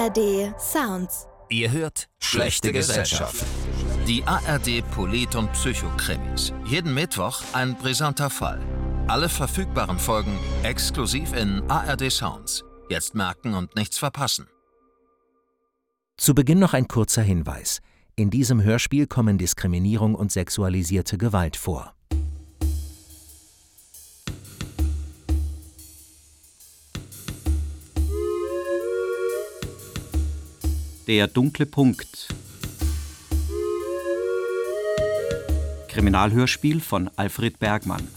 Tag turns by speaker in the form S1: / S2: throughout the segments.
S1: ARD Sounds.
S2: Ihr hört Schlechte Gesellschaft. Die ARD Polit- und Psychokrimis. Jeden Mittwoch ein brisanter Fall. Alle verfügbaren Folgen exklusiv in ARD Sounds. Jetzt merken und nichts verpassen.
S3: Zu Beginn noch ein kurzer Hinweis. In diesem Hörspiel kommen Diskriminierung und sexualisierte Gewalt vor.
S4: Der dunkle Punkt. Kriminalhörspiel von Alfred Bergmann.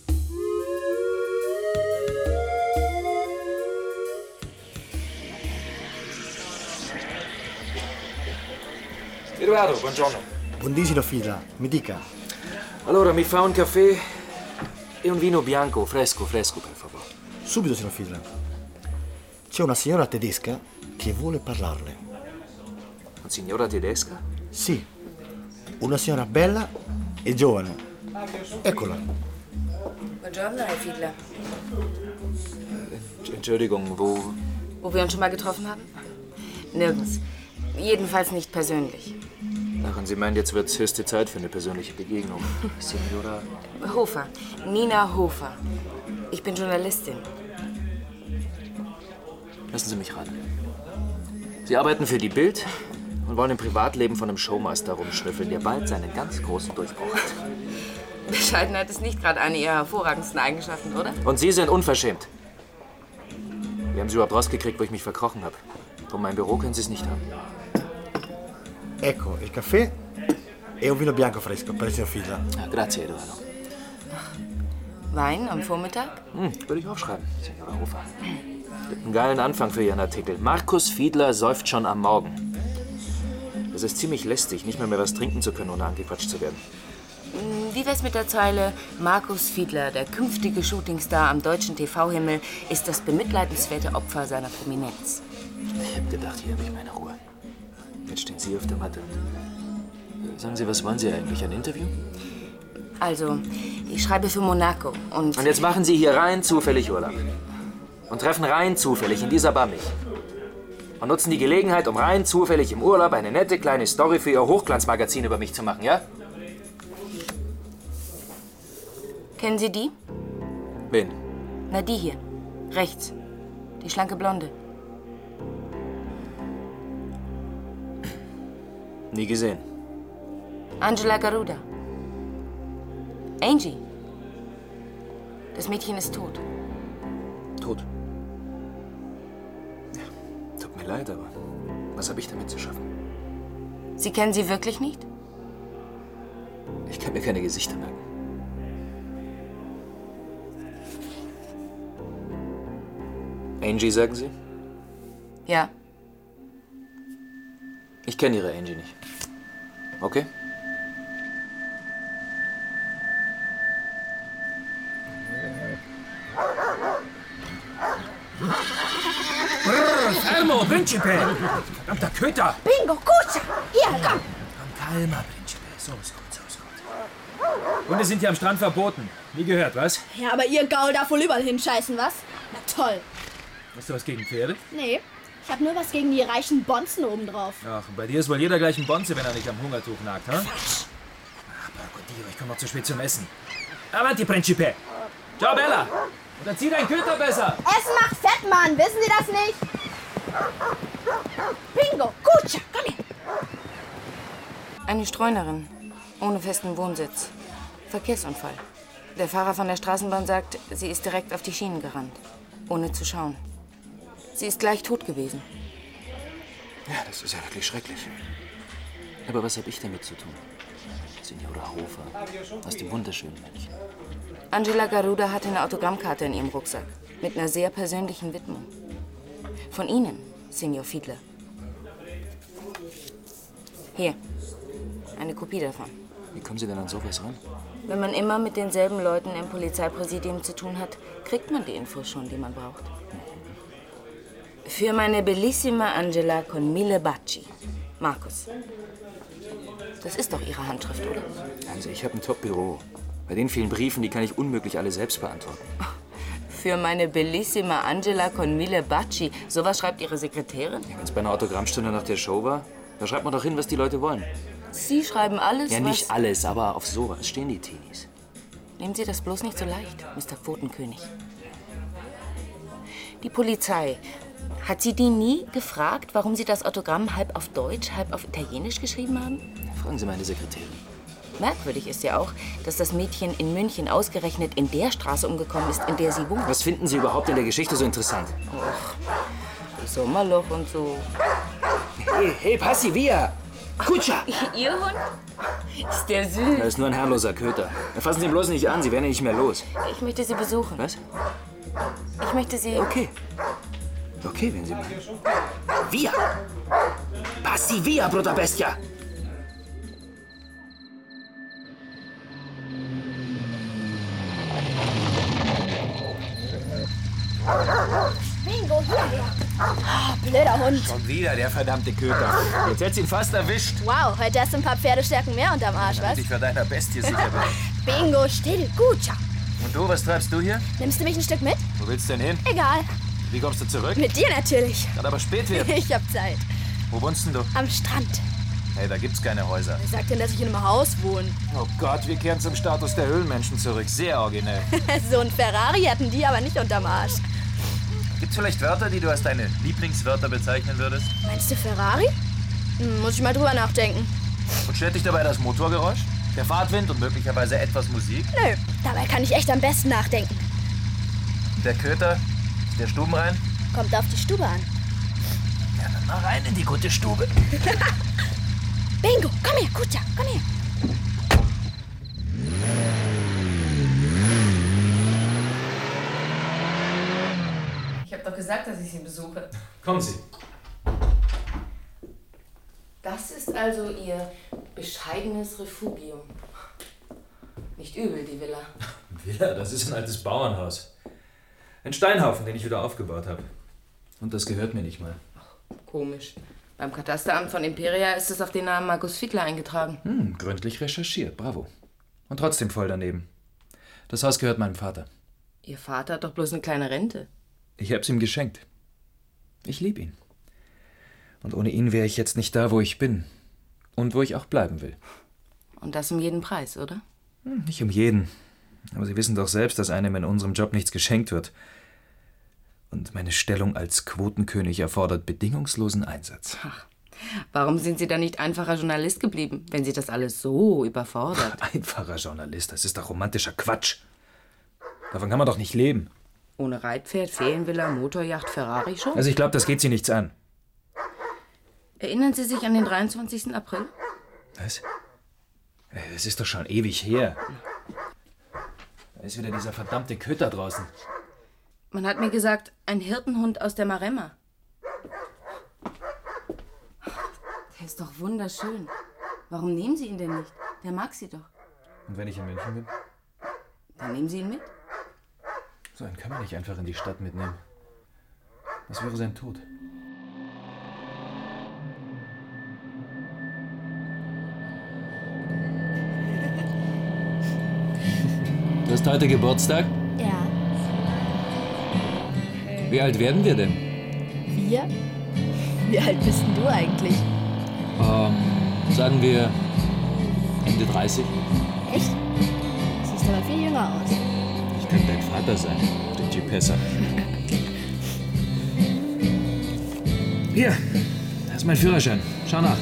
S5: Eduardo, buongiorno.
S6: Buongiorno figlia, mi dica.
S5: Allora, mi fa un caffè e un vino bianco, fresco, per favore.
S6: Subito, signor figlia. C'è una signora tedesca che vuole parlarle.
S5: Una signora tedesca?
S6: Sì, una signora bella e giovane. Eccola.
S7: Buongiorno, Herr Fiedler.
S5: Entschuldigung,
S7: Wo wir uns schon mal getroffen haben? Nirgends. Jedenfalls nicht persönlich.
S5: Ach, und Sie meinen, jetzt wird's höchste Zeit für eine persönliche Begegnung. Signora?
S7: Hofer. Nina Hofer. Ich bin Journalistin.
S5: Lassen Sie mich ran. Sie arbeiten für die Bild und wollen im Privatleben von einem Showmaster rumschnüffeln, der bald seinen ganz großen Durchbruch hat.
S7: Bescheidenheit ist nicht gerade eine Ihrer hervorragendsten Eigenschaften, oder?
S5: Und Sie sind unverschämt. Wie haben Sie überhaupt rausgekriegt, wo ich mich verkrochen habe? Von meinem Büro können Sie es nicht haben.
S6: Ecco, il caffè e un vino bianco fresco per il signor figlia.
S5: Grazie, Eduardo.
S7: Wein am Vormittag?
S5: Würde ich aufschreiben, Signora Hofer. Einen geilen Anfang für Ihren Artikel. Markus Fiedler säuft schon am Morgen. Das ist ziemlich lästig, nicht mehr was trinken zu können, ohne angequatscht zu werden.
S7: Wie wär's mit der Zeile: Markus Fiedler, der künftige Shootingstar am deutschen TV-Himmel, ist das bemitleidenswerte Opfer seiner Prominenz.
S5: Ich hab gedacht, hier habe ich meine Ruhe. Jetzt stehen Sie auf der Matte. Sagen Sie, was wollen Sie eigentlich? Ein Interview?
S7: Also, ich schreibe für Monaco und...
S5: Und jetzt machen Sie hier rein zufällig Urlaub. Und treffen rein zufällig in dieser Bar mich. Und nutzen die Gelegenheit, um rein zufällig im Urlaub eine nette kleine Story für Ihr Hochglanzmagazin über mich zu machen, ja?
S7: Kennen Sie die?
S5: Wen?
S7: Na, die hier. Rechts. Die schlanke Blonde.
S5: Nie gesehen.
S7: Angela Garuda. Angie. Das Mädchen ist tot.
S5: Tot. Ja, tut mir leid, aber was habe ich damit zu schaffen?
S7: Sie kennen sie wirklich nicht?
S5: Ich kann mir keine Gesichter merken. Angie, sagen Sie?
S7: Ja.
S5: Ich kenne Ihre Angie nicht. Okay?
S8: Fermo, Principe! Verdammter Köter!
S9: Bingo, Kutscher! Hier, komm!
S8: Calma, Principe. So ist gut, so ist gut. Hunde sind hier am Strand verboten. Nie gehört, was?
S9: Ja, aber ihr Gaul darf wohl überall hinscheißen, was? Na toll.
S8: Hast du was gegen Pferde?
S9: Nee, ich hab nur was gegen die reichen Bonzen obendrauf.
S8: Ach, bei dir ist wohl jeder gleich ein Bonze, wenn er nicht am Hungertuch nagt, ha? Ach, Parkodiro, ich komme noch zu spät zum Essen. Avanti, Principe! Ciao, Bella! Und erzieh deinen Köter besser!
S9: Essen macht fett, Mann, wissen Sie das nicht? Bingo, Kutscher, komm her!
S7: Eine Streunerin. Ohne festen Wohnsitz. Verkehrsunfall. Der Fahrer von der Straßenbahn sagt, sie ist direkt auf die Schienen gerannt. Ohne zu schauen. Sie ist gleich tot gewesen.
S5: Ja, das ist ja wirklich schrecklich. Aber was habe ich damit zu tun? Signora Hofer, aus dem wunderschönen Männchen.
S7: Angela Garuda hatte eine Autogrammkarte in ihrem Rucksack. Mit einer sehr persönlichen Widmung. Von Ihnen, Signor Fiedler. Hier, eine Kopie davon.
S5: Wie kommen Sie denn an sowas ran?
S7: Wenn man immer mit denselben Leuten im Polizeipräsidium zu tun hat, kriegt man die Infos schon, die man braucht. Für meine bellissima Angela con mille baci. Markus. Das ist doch Ihre Handschrift, oder?
S5: Also, ich habe ein Top-Büro. Bei den vielen Briefen, die kann ich unmöglich alle selbst beantworten.
S7: Für meine bellissima Angela con mille baci. Sowas schreibt Ihre Sekretärin?
S5: Ja, wenn es bei einer Autogrammstunde nach der Show war, da schreibt man doch hin, was die Leute wollen.
S7: Sie schreiben alles,
S5: Ja,
S7: was...
S5: nicht alles, aber auf sowas stehen die Teenies.
S7: Nehmen Sie das bloß nicht so leicht, Mr. Quotenkönig. Die Polizei, hat Sie die nie gefragt, warum Sie das Autogramm halb auf Deutsch, halb auf Italienisch geschrieben haben?
S5: Fragen Sie meine Sekretärin.
S7: Merkwürdig ist ja auch, dass das Mädchen in München ausgerechnet in der Straße umgekommen ist, in der sie wohnt.
S5: Was finden Sie überhaupt in der Geschichte so interessant?
S7: Och, das Sommerloch und so.
S5: Hey, passi via! Kutscher!
S7: Ihr Hund? Ist der süß.
S5: Er ist nur ein herrloser Köter. Fassen Sie ihn bloß nicht an, Sie werden ihn nicht mehr los.
S7: Ich möchte Sie besuchen.
S5: Was?
S7: Ich möchte Sie...
S5: Okay. Okay, wenn Sie meinen. Via! Passi via, brutta bestia!
S9: Bingo, hierher. Blöder Hund.
S8: Schon wieder der verdammte Köter. Jetzt hätt's ihn fast erwischt.
S9: Wow, heute hast du ein paar Pferdestärken mehr unterm Arsch, was?
S8: Damit ich vor deiner Bestie sicher bin.
S9: Bingo, still, gut, ciao.
S8: Und du, was treibst du hier?
S9: Nimmst du mich ein Stück mit?
S8: Wo willst du denn hin?
S9: Egal.
S8: Wie kommst du zurück?
S9: Mit dir natürlich.
S8: Kann aber spät werden.
S9: Ich hab Zeit.
S8: Wo wohnst denn du?
S9: Am Strand.
S8: Hey, da gibt's keine Häuser.
S9: Wer sagt denn, dass ich in einem Haus wohne?
S8: Oh Gott, wir kehren zum Status der Höhlenmenschen zurück. Sehr originell.
S9: So ein Ferrari hatten die aber nicht unterm Arsch.
S8: Gibt's vielleicht Wörter, die du als deine Lieblingswörter bezeichnen würdest?
S9: Meinst du Ferrari? Muss ich mal drüber nachdenken.
S8: Und stört dich dabei das Motorgeräusch? Der Fahrtwind und möglicherweise etwas Musik?
S9: Nö, dabei kann ich echt am besten nachdenken.
S8: Und der Köter? Ist der stubenrein?
S9: Kommt auf die Stube an.
S8: Ja, dann mal rein in die gute Stube.
S9: Bingo, komm her, Kutscher, komm her.
S7: Ich habe doch gesagt, dass ich Sie besuche.
S8: Kommen Sie.
S7: Das ist also Ihr bescheidenes Refugium. Nicht übel, die Villa.
S8: Villa, das ist ein altes Bauernhaus. Ein Steinhaufen, den ich wieder aufgebaut habe. Und das gehört mir nicht mal.
S7: Komisch. Beim Katasteramt von Imperia ist es auf den Namen Markus Fiedler eingetragen.
S8: Gründlich recherchiert, bravo. Und trotzdem voll daneben. Das Haus gehört meinem Vater.
S7: Ihr Vater hat doch bloß eine kleine Rente.
S8: Ich hab's ihm geschenkt. Ich lieb ihn. Und ohne ihn wäre ich jetzt nicht da, wo ich bin. Und wo ich auch bleiben will.
S7: Und das um jeden Preis, oder?
S8: Nicht um jeden. Aber Sie wissen doch selbst, dass einem in unserem Job nichts geschenkt wird. Und meine Stellung als Quotenkönig erfordert bedingungslosen Einsatz.
S7: Warum sind Sie dann nicht einfacher Journalist geblieben, wenn Sie das alles so überfordert?
S8: Einfacher Journalist, das ist doch romantischer Quatsch. Davon kann man doch nicht leben.
S7: Ohne Reitpferd, Ferienvilla, Motorjacht, Ferrari schon?
S8: Also ich glaube, das geht Sie nichts an.
S7: Erinnern Sie sich an den 23. April?
S8: Was? Das ist doch schon ewig her. Da ist wieder dieser verdammte Köter draußen.
S7: Man hat mir gesagt, ein Hirtenhund aus der Maremma. Der ist doch wunderschön. Warum nehmen Sie ihn denn nicht? Der mag Sie doch.
S8: Und wenn ich in München bin?
S7: Dann nehmen Sie ihn mit.
S8: So einen kann man nicht einfach in die Stadt mitnehmen. Das wäre sein Tod. Du hast heute Geburtstag?
S9: Ja.
S8: Wie alt werden wir denn?
S9: Wir? Wie alt bist denn du eigentlich?
S8: Sagen wir Ende 30.
S9: Echt? Siehst aber viel jünger aus.
S8: Ich könnte dein Vater sein, der G-Pesser. Hier, da ist mein Führerschein. Schau nach.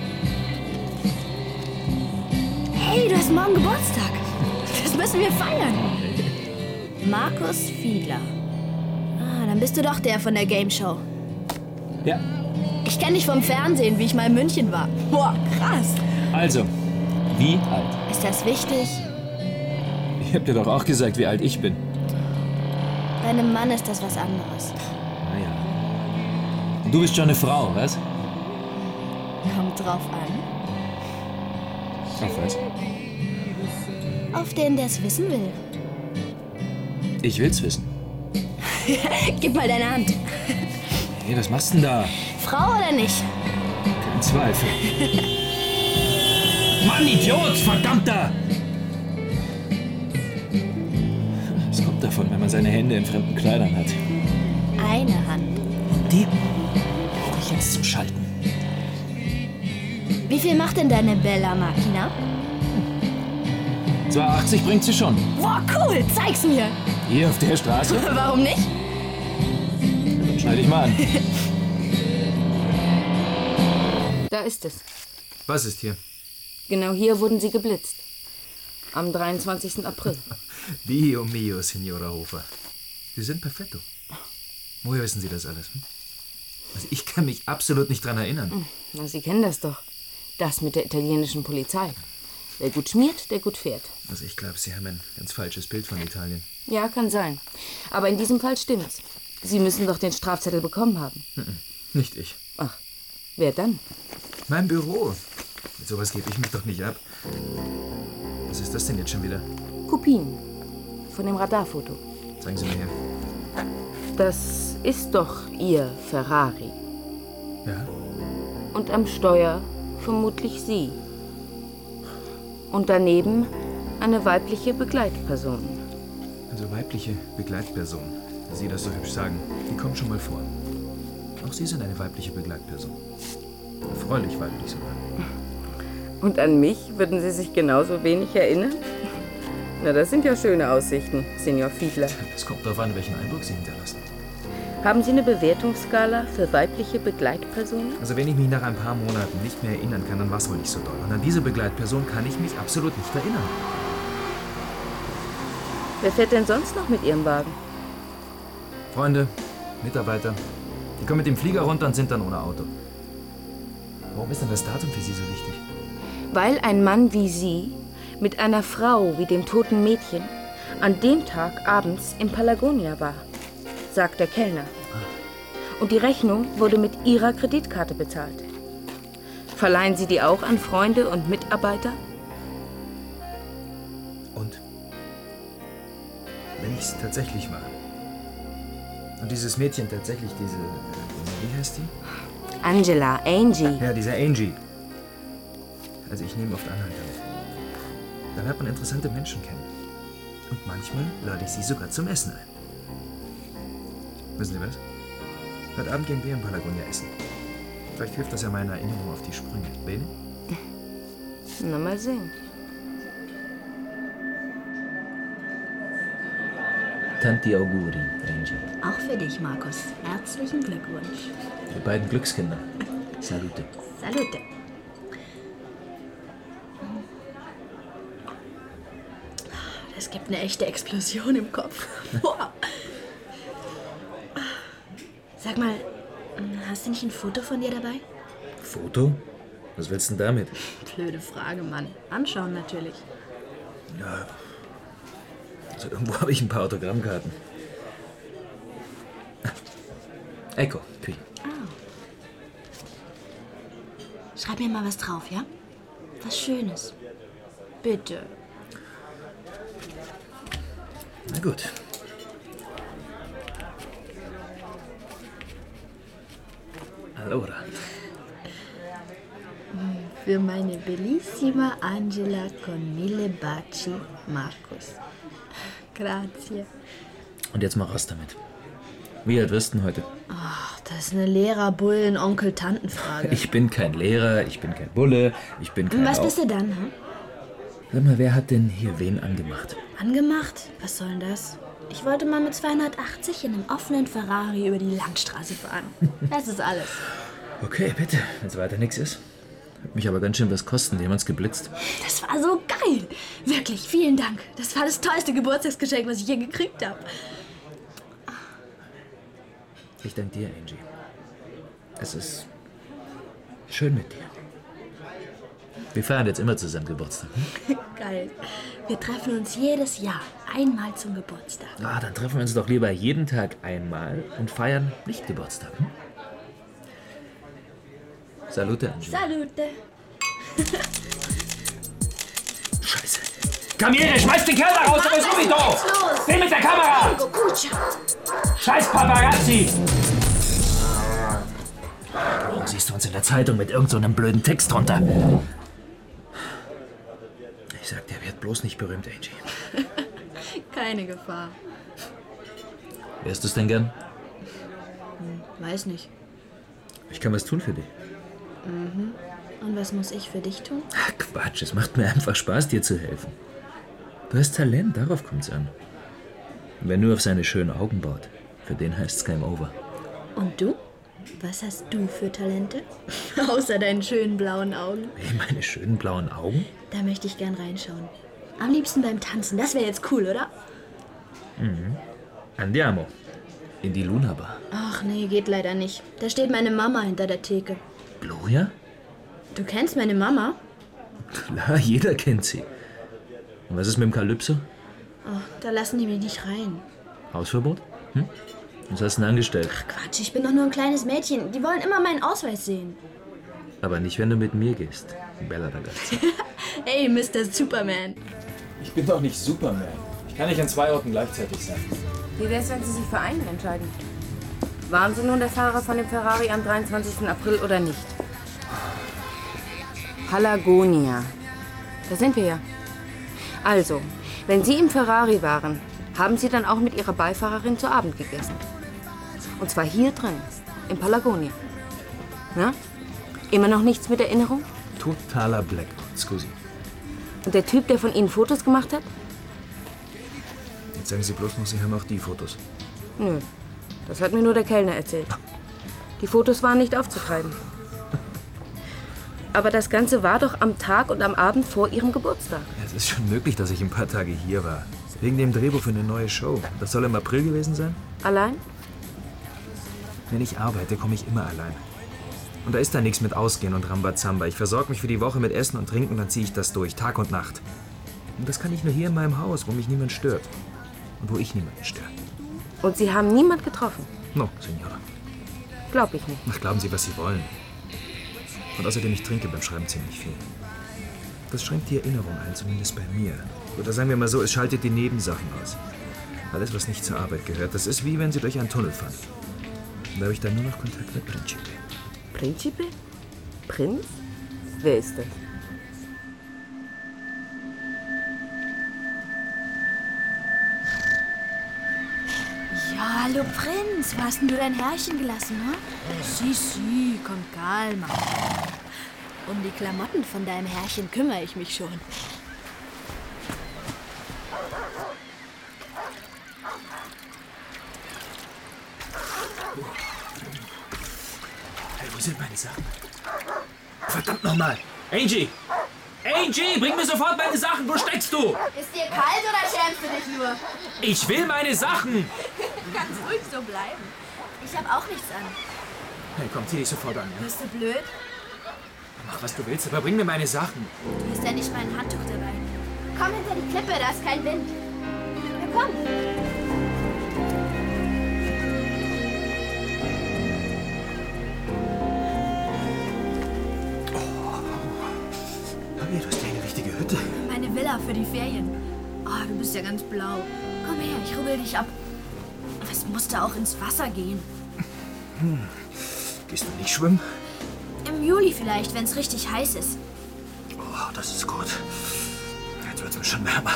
S9: Hey, du hast morgen Geburtstag. Das müssen wir feiern. Markus Fiedler. Ah, dann bist du doch der von der Game Show.
S8: Ja.
S9: Ich kenne dich vom Fernsehen, wie ich mal in München war. Boah, krass.
S8: Also, wie alt?
S9: Ist das wichtig?
S8: Ich hab dir doch auch gesagt, wie alt ich bin.
S9: Bei einem Mann ist das was anderes.
S8: Naja. Und du bist schon eine Frau, was?
S9: Kommt drauf an.
S8: Auf was?
S9: Auf den, der es wissen will.
S8: Ich will's wissen.
S9: Gib mal deine Hand.
S8: Hey, was machst du denn da?
S9: Frau oder nicht?
S8: Kein Zweifel. Mann, Idiot, verdammter! Was kommt da davon, wenn man seine Hände in fremden Kleidern hat.
S9: Eine Hand.
S8: Die brauche ich jetzt zum Schalten.
S9: Wie viel macht denn deine Bella Machina?
S8: 2,80 bringt sie schon.
S9: Boah, cool, zeig's mir.
S8: Hier auf der Straße?
S9: Warum nicht?
S8: Dann schneide ich mal an.
S7: Da ist es.
S8: Was ist hier?
S7: Genau hier wurden sie geblitzt. Am 23. April.
S8: Dio mio, Signora Hofer. Sie sind perfetto. Woher wissen Sie das alles? Also ich kann mich absolut nicht dran erinnern.
S7: Na, Sie kennen das doch. Das mit der italienischen Polizei. Wer gut schmiert, der gut fährt.
S8: Also ich glaube, Sie haben ein ganz falsches Bild von Italien.
S7: Ja, kann sein. Aber in diesem Fall stimmt's. Sie müssen doch den Strafzettel bekommen haben.
S8: Nicht ich.
S7: Ach, wer dann?
S8: Mein Büro. Mit sowas gebe ich mich doch nicht ab. Was ist das denn jetzt schon wieder?
S7: Kopien. Von dem Radarfoto.
S8: Zeigen Sie mir her.
S7: Das ist doch Ihr Ferrari.
S8: Ja?
S7: Und am Steuer vermutlich Sie. Und daneben eine weibliche Begleitperson.
S8: Also weibliche Begleitperson, wie Sie das so hübsch sagen, die kommt schon mal vor. Auch Sie sind eine weibliche Begleitperson. Erfreulich weiblich sogar.
S7: Und an mich würden Sie sich genauso wenig erinnern? Na, das sind ja schöne Aussichten, Signor Fiedler.
S8: Es kommt darauf an, welchen Eindruck Sie hinterlassen.
S7: Haben Sie eine Bewertungsskala für weibliche Begleitpersonen?
S8: Also wenn ich mich nach ein paar Monaten nicht mehr erinnern kann, dann war es wohl nicht so doll. Und an diese Begleitperson kann ich mich absolut nicht erinnern.
S7: Wer fährt denn sonst noch mit Ihrem Wagen?
S8: Freunde, Mitarbeiter, die kommen mit dem Flieger runter und sind dann ohne Auto. Warum ist denn das Datum für Sie so wichtig?
S7: Weil ein Mann wie Sie mit einer Frau wie dem toten Mädchen an dem Tag abends im Palagonia war, sagt der Kellner. Und die Rechnung wurde mit Ihrer Kreditkarte bezahlt. Verleihen Sie die auch an Freunde und Mitarbeiter?
S8: Und? Wenn ich es tatsächlich war und dieses Mädchen tatsächlich wie heißt die?
S7: Angela, Angie.
S8: Ja, diese Angie. Also ich nehme oft Anhalt damit. Dann lernt man interessante Menschen kennen. Und manchmal lade ich sie sogar zum Essen ein. Wissen Sie was? Heute Abend gehen wir im Palagonia essen. Vielleicht hilft das ja meiner Erinnerung auf die Sprünge. Bene?
S7: Na, mal sehen.
S3: Tanti auguri, Angie.
S9: Auch für dich, Markus. Herzlichen Glückwunsch.
S3: Ihr beiden Glückskinder. Salute.
S9: Salute. Es gibt eine echte Explosion im Kopf. Boah. Sag mal, hast du nicht ein Foto von dir dabei?
S8: Foto? Was willst du denn damit?
S9: Blöde Frage, Mann. Anschauen natürlich.
S8: Ja. Also irgendwo habe ich ein paar Autogrammkarten. Ecco, qui.
S9: Schreib mir mal was drauf, ja? Was Schönes. Bitte.
S8: Na gut. Allora.
S9: Für meine bellissima Angela con mille baci, Markus. Grazie.
S3: Und jetzt mal raus damit. Wie alt wirst du denn heute?
S9: Ach, das ist eine Lehrer-Bullen-Onkel-Tanten-Frage.
S3: Ich bin kein Lehrer, ich bin kein Bulle, ich bin kein...
S9: Was bist du dann, hm?
S3: Sag mal, wer hat denn hier wen angemacht?
S9: Angemacht? Was soll denn das? Ich wollte mal mit 280 in einem offenen Ferrari über die Landstraße fahren. Das ist alles.
S3: Okay, bitte, wenn es weiter nichts ist. Hat mich aber ganz schön was kosten, jemand's geblitzt.
S9: Das war so geil. Wirklich, vielen Dank. Das war das tollste Geburtstagsgeschenk, was ich je gekriegt habe.
S3: Ich danke dir, Angie. Es ist schön mit dir. Wir feiern jetzt immer zusammen Geburtstag. Hm?
S9: Geil. Wir treffen uns jedes Jahr einmal zum Geburtstag.
S3: Ah, dann treffen wir uns doch lieber jeden Tag einmal und feiern nicht Geburtstag. Hm? Salute, Angie.
S9: Salute.
S8: Scheiße. Camille, schmeiß den Kerl da raus, aber subito!
S9: Los!
S8: Den mit der Kamera! Scheiß Paparazzi!
S3: Morgen siehst du uns in der Zeitung mit irgend so einem blöden Text drunter. Ich sag dir, werd bloß nicht berühmt, Angie.
S9: Keine Gefahr.
S3: Wärst du es denn gern?
S9: Weiß nicht.
S3: Ich kann was tun für dich.
S9: Und was muss ich für dich tun?
S3: Ach, Quatsch, es macht mir einfach Spaß, dir zu helfen. Du hast Talent, darauf kommt's an. Und wer nur auf seine schönen Augen baut, für den heißt's Game Over.
S9: Und du? Was hast du für Talente? Außer deinen schönen blauen Augen.
S3: Hey, meine schönen blauen Augen?
S9: Da möchte ich gern reinschauen. Am liebsten beim Tanzen. Das wäre jetzt cool, oder?
S3: Andiamo. In die Luna Bar.
S9: Ach nee, geht leider nicht. Da steht meine Mama hinter der Theke.
S3: Gloria?
S9: Du kennst meine Mama?
S3: Klar, jeder kennt sie. Und was ist mit dem Kalypso?
S9: Oh, da lassen die mich nicht rein.
S3: Hausverbot? Was hast du denn angestellt?
S9: Ach Quatsch, ich bin doch nur ein kleines Mädchen. Die wollen immer meinen Ausweis sehen.
S3: Aber nicht, wenn du mit mir gehst. Bella ragazza.
S9: Hey, Mr. Superman.
S8: Ich bin doch nicht Superman. Ich kann nicht an 2 Orten gleichzeitig sein.
S7: Wie wär's, wenn Sie sich für einen entscheiden? Waren Sie nun der Fahrer von dem Ferrari am 23. April oder nicht? Palagonia. Da sind wir ja. Also, wenn Sie im Ferrari waren, haben Sie dann auch mit Ihrer Beifahrerin zu Abend gegessen. Und zwar hier drin, im Palagonia. Na? Immer noch nichts mit Erinnerung?
S3: Totaler Blackout, scusi.
S7: Und der Typ, der von Ihnen Fotos gemacht hat?
S3: Jetzt sagen Sie bloß noch, Sie haben auch die Fotos.
S7: Nö, das hat mir nur der Kellner erzählt. Die Fotos waren nicht aufzutreiben. Aber das Ganze war doch am Tag und am Abend vor Ihrem Geburtstag.
S3: Ja, es ist schon möglich, dass ich ein paar Tage hier war. Wegen dem Drehbuch für eine neue Show. Das soll im April gewesen sein?
S7: Allein?
S3: Wenn ich arbeite, komme ich immer allein. Und da ist da nichts mit Ausgehen und Rambazamba. Ich versorge mich für die Woche mit Essen und Trinken und dann ziehe ich das durch, Tag und Nacht. Und das kann ich nur hier in meinem Haus, wo mich niemand stört. Und wo ich niemanden störe.
S7: Und Sie haben niemand getroffen?
S3: No, Signora.
S7: Glaub ich nicht.
S3: Ach, glauben Sie, was Sie wollen. Und außerdem, ich trinke beim Schreiben ziemlich viel. Das schränkt die Erinnerung ein, zumindest bei mir. Oder sagen wir mal so, es schaltet die Nebensachen aus. Alles, was nicht zur Arbeit gehört, das ist wie wenn Sie durch einen Tunnel fahren. Und da habe ich dann nur noch Kontakt mit Principe.
S7: Principe? Prinz? Wer ist das?
S9: Ja, hallo Prinz. Wo hast denn du dein Herrchen gelassen, ne? Si, komm, calma. Um die Klamotten von deinem Herrchen kümmere ich mich schon.
S3: Hey, wo sind meine Sachen? Verdammt nochmal! Angie! Angie, bring mir sofort meine Sachen! Wo steckst du?
S9: Ist dir kalt oder schämst du dich nur?
S3: Ich will meine Sachen!
S9: Ganz ruhig so bleiben. Ich habe auch nichts an.
S3: Hey, komm, zieh dich sofort an. Ja?
S9: Bist du blöd?
S3: Mach, was du willst, aber bring mir meine Sachen.
S9: Du hast ja nicht mal ein Handtuch dabei. Komm hinter die Klippe, da ist kein Wind. Na komm.
S3: Hey, du hast ja eine richtige Hütte.
S9: Meine Villa für die Ferien. Oh, du bist ja ganz blau. Komm her, ich rubbel dich ab. Es musste auch ins Wasser gehen.
S3: Gehst du nicht schwimmen?
S9: Im Juli vielleicht, wenn es richtig heiß ist.
S3: Oh, das ist gut. Jetzt wird's mir schon wärmer.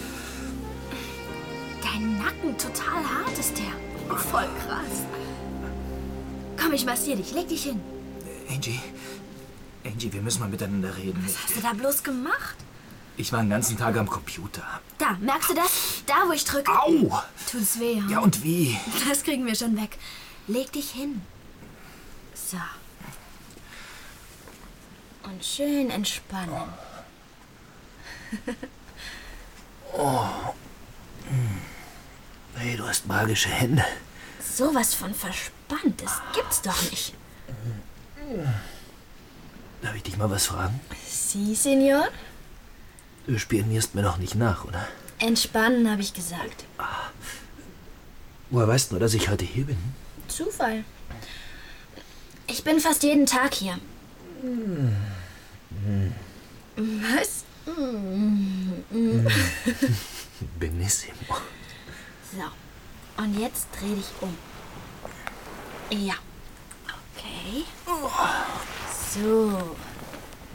S9: Dein Nacken, total hart ist der. Oh, voll krass. Komm, ich massiere dich. Leg dich hin.
S3: Angie, wir müssen mal miteinander reden.
S9: Was hast du da bloß gemacht?
S3: Ich war den ganzen Tag am Computer.
S9: Da, merkst du das? Da, wo ich drücke.
S3: Au!
S9: Tut's weh, hm?
S3: Ja, und wie?
S9: Das kriegen wir schon weg. Leg dich hin. So. Und schön entspannen.
S3: Hey, du hast magische Hände.
S9: Sowas von verspannt, das gibt's doch nicht.
S3: Darf ich dich mal was fragen?
S9: Sie, Senor?
S3: Du spionierst mir noch nicht nach, oder?
S9: Entspannen, habe ich gesagt.
S3: Woher weißt du, dass ich heute hier bin?
S9: Zufall. Ich bin fast jeden Tag hier. Was?
S3: Benissimo.
S9: So. Und jetzt dreh dich um. Ja. Okay. So.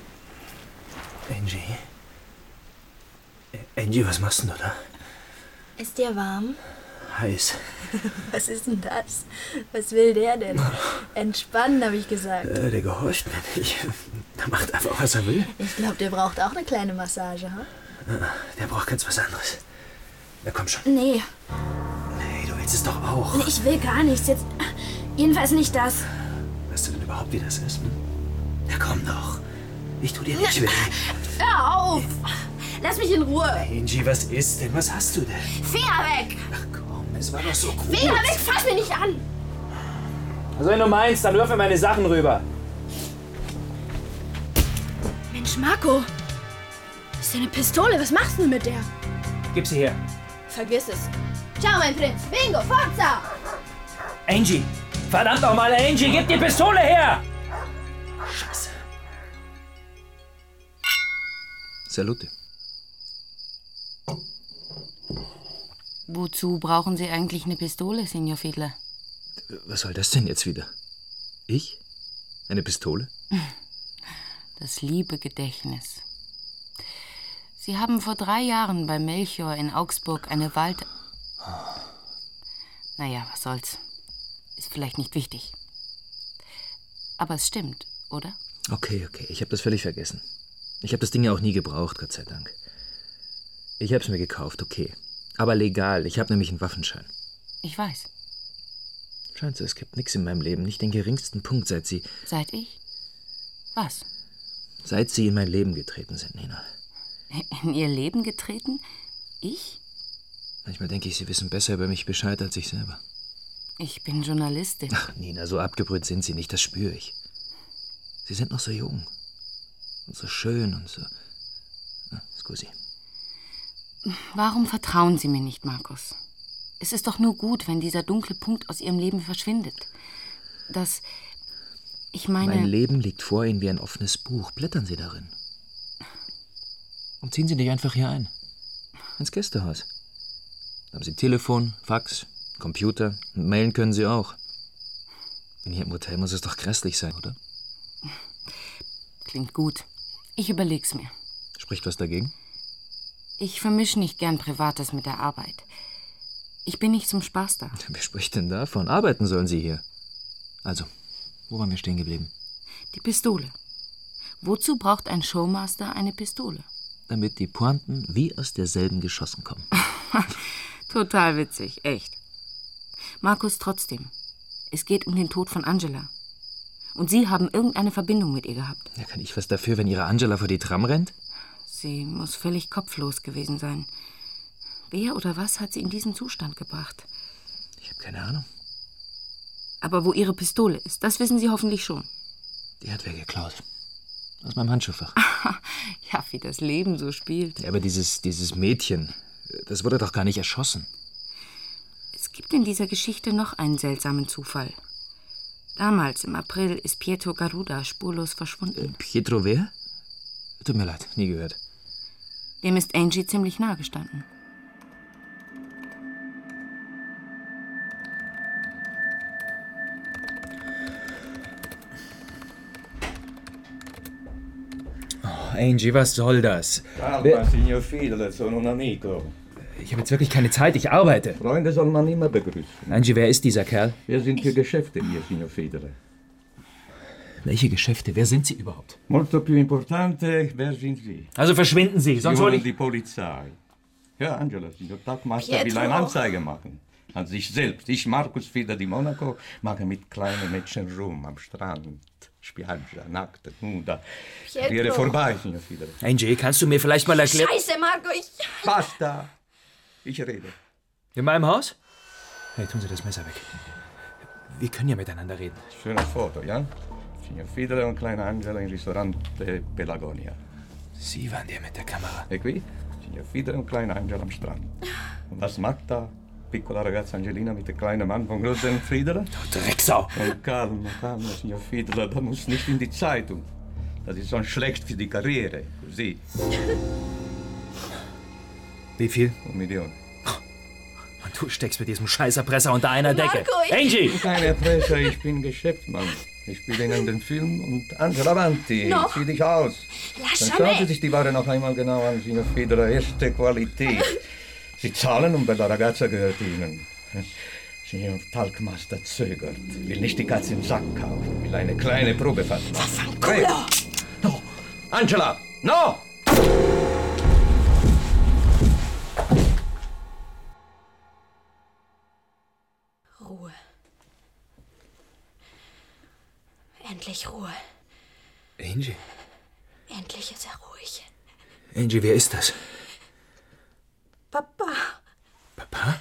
S3: Angie, was machst denn du da?
S9: Ist dir warm?
S3: Heiß.
S9: Was ist denn das? Was will der denn? Entspannen, habe ich gesagt.
S3: Der gehorcht mir nicht. Der macht einfach, was er will.
S9: Ich glaube, der braucht auch eine kleine Massage, ha?
S3: Der braucht ganz was anderes. Na komm schon.
S9: Nee.
S3: Nee, du willst es doch auch.
S9: Nee, ich will gar nichts. Jetzt. Jedenfalls nicht das.
S3: Weißt du denn überhaupt, wie das ist? Hm? Ja, komm doch. Ich tu dir nicht weh.
S9: Hör auf! Lass mich in Ruhe.
S3: Angie, was ist denn? Was hast du denn?
S9: Finger weg!
S3: Ach komm, es war doch so gut.
S9: Finger weg! Fass mich nicht an!
S8: Also wenn du meinst, dann wirf mir meine Sachen rüber.
S9: Mensch, Marco. Das ist ja eine Pistole. Was machst du mit der?
S8: Gib sie her.
S9: Vergiss es. Ciao, mein Prinz. Bingo, Forza!
S8: Angie! Verdammt nochmal, Angie, gib die Pistole her!
S3: Scheiße. Salute.
S7: Wozu brauchen Sie eigentlich eine Pistole, Signor Fiedler?
S3: Was soll das denn jetzt wieder? Ich? Eine Pistole?
S7: Das liebe Gedächtnis. Sie haben vor 3 Jahren bei Melchior in Augsburg eine Wald... Naja, was soll's. Ist vielleicht nicht wichtig. Aber es stimmt, oder?
S3: Okay. Ich habe das völlig vergessen. Ich habe das Ding ja auch nie gebraucht, Gott sei Dank. Ich habe es mir gekauft, okay. Aber legal. Ich habe nämlich einen Waffenschein.
S7: Ich weiß.
S3: Scheint so, es gibt nichts in meinem Leben. Nicht den geringsten Punkt, seit Sie
S7: Was?
S3: Seit Sie in mein Leben getreten sind, Nina.
S7: In Ihr Leben getreten? Ich?
S3: Manchmal denke ich, Sie wissen besser über mich Bescheid als ich selber.
S7: Ich bin Journalistin.
S3: Ach, Nina, so abgebrüht sind Sie nicht, das spüre ich. Sie sind noch so jung. Und so schön und so... Scusi.
S7: Warum vertrauen Sie mir nicht, Markus? Es ist doch nur gut, wenn dieser dunkle Punkt aus Ihrem Leben verschwindet.
S3: Mein Leben liegt vor Ihnen wie ein offenes Buch. Blättern Sie darin. Und ziehen Sie dich einfach hier ein. Ins Gästehaus. Da haben Sie Telefon, Fax, Computer und mailen können Sie auch. Und hier im Hotel muss es doch grässlich sein, oder?
S7: Klingt gut. Ich überleg's mir.
S3: Spricht was dagegen?
S7: Ich vermische nicht gern Privates mit der Arbeit. Ich bin nicht zum Spaß da.
S3: Wer spricht denn davon? Arbeiten sollen Sie hier. Also, wo waren wir stehen geblieben?
S7: Die Pistole. Wozu braucht ein Showmaster eine Pistole?
S3: Damit die Pointen wie aus derselben geschossen kommen.
S7: Total witzig, echt. Markus, trotzdem. Es geht um den Tod von Angela. Und Sie haben irgendeine Verbindung mit ihr gehabt.
S3: Ja, kann ich was dafür, wenn Ihre Angela vor die Tram rennt?
S7: Sie muss völlig kopflos gewesen sein. Wer oder was hat sie in diesen Zustand gebracht?
S3: Ich habe keine Ahnung.
S7: Aber wo Ihre Pistole ist, das wissen Sie hoffentlich schon.
S3: Die hat wer geklaut. Aus meinem Handschuhfach.
S7: Ja, wie das Leben so spielt.
S3: Ja, aber dieses Mädchen, das wurde doch gar nicht erschossen.
S7: Es gibt in dieser Geschichte noch einen seltsamen Zufall. Damals, im April, ist Pietro Garuda spurlos verschwunden.
S3: Pietro wer? Tut mir leid, nie gehört.
S7: Dem ist Angie ziemlich nahe gestanden.
S8: Oh, Angie, was soll das?
S1: Calma, Signor Fiedler, sono un amico.
S8: Ich habe jetzt wirklich keine Zeit, ich arbeite.
S1: Freunde soll man immer begrüßen.
S8: Angie, wer ist dieser Kerl?
S1: Wir sind für Geschäfte hier, Signor Fiedler.
S3: Welche Geschäfte? Wer sind Sie überhaupt?
S1: Molto più importante, wer sind Sie?
S8: Also verschwinden Sie, sonst
S1: Sie
S8: hol
S1: wollen
S8: ich...
S1: die Polizei. Ja, Angela, Signor Tagmaster will
S9: Pietro.
S1: eine Anzeige machen. An sich selbst. Ich, Markus Fiedler di Monaco, mache mit kleinen Mädchen rum am Strand. Spiaggia, nackte, nuda.
S9: Pietro.
S1: Wäre vorbei, Signor Fiedler.
S8: Angie, kannst du mir vielleicht mal erklären...
S9: Scheiße, Marco,
S1: Basta! Ich rede.
S8: In meinem Haus? Hey, tun Sie das Messer weg. Wir können ja miteinander reden.
S1: Schönes Foto, ja? Signor Fiedler und kleine Angela im Ristorante Pelagonia.
S8: Sie waren der mit der Kamera.
S1: E qui? Signor Fiedler und kleine Angela am Strand. Und was macht da piccola ragazza Angelina mit dem kleinen Mann von großen Fiedler?
S8: Du Drecksau!
S1: Und calma, Signor Fiedler, das muss nicht in die Zeitung. Das ist schon schlecht für die Karriere, für Sie.
S3: Wie viel?
S1: 1 Million.
S8: Und du steckst mit diesem Scheißerpresser unter einer Decke.
S9: Marco,
S8: Angie!
S1: Keine Presse, ich bin Geschäftsmann. Ich spiele Ihnen den Film und Angela Avanti,
S9: No.
S1: zieh dich aus. Dann schauen Sie sich die Ware noch einmal genau an, Signor Fiedler, erste Qualität. Sie zahlen und Bella Ragazza gehört Ihnen. Signor Talkmaster zögert, will nicht die Katze im Sack kaufen, will eine kleine Probefahrt machen.
S9: Vaffanculo!
S1: No! Angela! No!
S9: Ruhe. Endlich Ruhe.
S3: Angie?
S9: Endlich ist er ruhig.
S3: Angie, wer ist das?
S9: Papa.
S3: Papa?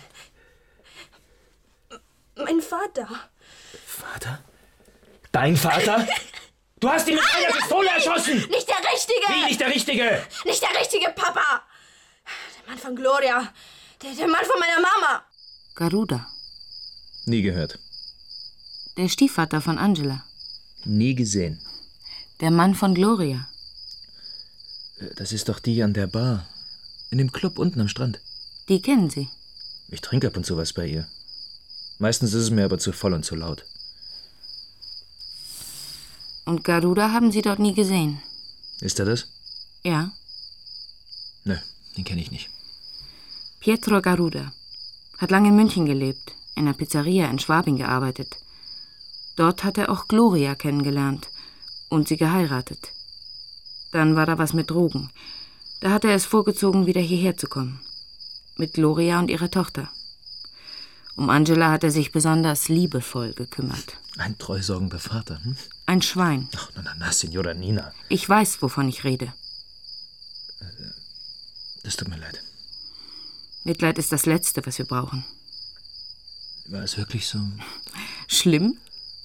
S9: Mein Vater.
S3: Vater?
S8: Dein Vater? Du hast ihn mit einer Pistole erschossen!
S9: Nicht der Richtige!
S8: Wie nicht der Richtige?
S9: Nicht der richtige Papa! Der Mann von Gloria. Der Mann von meiner Mama.
S7: Garuda,
S3: Nie gehört.
S7: der Stiefvater von Angela.
S3: Nie gesehen.
S7: Der Mann von Gloria.
S3: Das ist doch die an der Bar. In dem Club unten am Strand.
S7: Die kennen Sie.
S3: Ich trinke ab und zu was bei ihr. Meistens ist es mir aber zu voll und zu laut.
S7: Und Garuda haben Sie dort nie gesehen.
S3: Ist er das?
S7: Ja,
S3: Nö, den kenne ich nicht.
S7: Pietro Garuda. Hat lange in München gelebt, in einer Pizzeria in Schwabing gearbeitet. Dort hat er auch Gloria kennengelernt und sie geheiratet. Dann war da was mit Drogen. Da hat er es vorgezogen, wieder hierher zu kommen. Mit Gloria und ihrer Tochter. Um Angela hat er sich besonders liebevoll gekümmert.
S3: Ein treusorgender Vater, hm?
S7: Ein Schwein.
S3: Ach, na, Signora Nina.
S7: Ich weiß, wovon ich rede.
S3: Das tut mir leid.
S7: Mitleid ist das Letzte, was wir brauchen.
S3: War es wirklich so?
S7: Schlimm?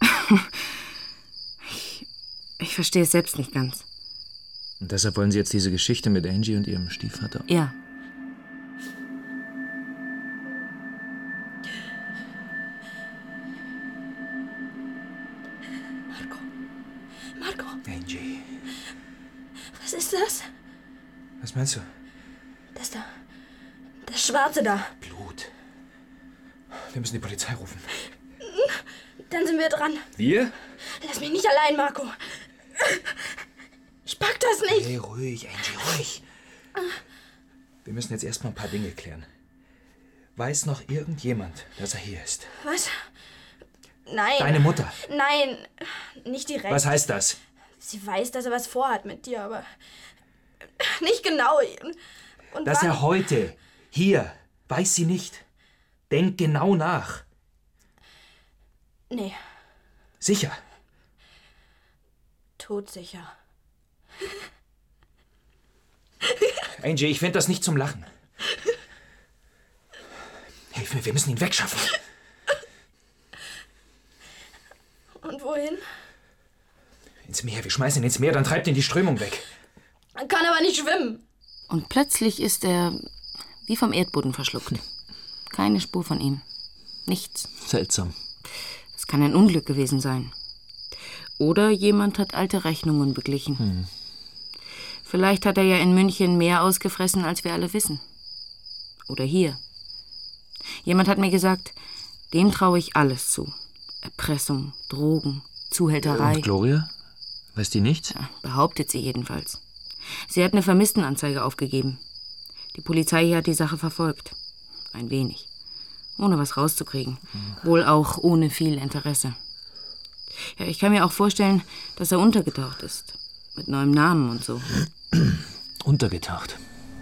S7: Ich verstehe es selbst nicht ganz.
S3: Und deshalb wollen Sie jetzt diese Geschichte mit Angie und ihrem Stiefvater?
S7: Ja.
S9: Marco,
S3: Angie.
S9: was ist das?
S3: Was meinst du?
S9: Das da. Das Schwarze da.
S3: Blut. Wir müssen die Polizei rufen.
S9: Dann sind wir dran.
S3: Wir?
S9: Lass mich nicht allein, Marco. Ich pack das nicht.
S3: Hey, ruhig, Angie, ruhig. Wir müssen jetzt erstmal ein paar Dinge klären. Weiß noch irgendjemand, dass er hier ist?
S9: Was? Nein.
S3: Deine Mutter.
S9: Nein, nicht direkt.
S3: Was heißt das?
S9: Sie weiß, dass er was vorhat mit dir, aber nicht genau. Und
S3: Dass
S9: wann?
S3: er heute, hier, weiß sie nicht. Denk genau nach.
S9: Nee,
S3: Sicher.
S9: todsicher.
S3: Angie, ich finde das nicht zum Lachen. Hilf mir, wir müssen ihn wegschaffen.
S9: Und wohin?
S3: Ins Meer, wir schmeißen ihn ins Meer, dann treibt ihn die Strömung weg.
S9: Man kann aber nicht schwimmen.
S7: Und plötzlich ist er wie vom Erdboden verschluckt. Keine Spur von ihm. Nichts.
S3: Seltsam.
S7: Es kann ein Unglück gewesen sein. Oder jemand hat alte Rechnungen beglichen. Vielleicht hat er ja in München mehr ausgefressen, als wir alle wissen. Oder hier. Jemand hat mir gesagt, dem traue ich alles zu. Erpressung, Drogen, Zuhälterei.
S3: Und Gloria? Weiß die nichts?
S7: Ja, behauptet sie jedenfalls. Sie hat eine Vermisstenanzeige aufgegeben. Die Polizei hier hat die Sache verfolgt. Ein wenig. Ohne was rauszukriegen. Wohl auch ohne viel Interesse. Ja, ich kann mir auch vorstellen, dass er untergetaucht ist. Mit neuem Namen und so.
S3: Untergetaucht.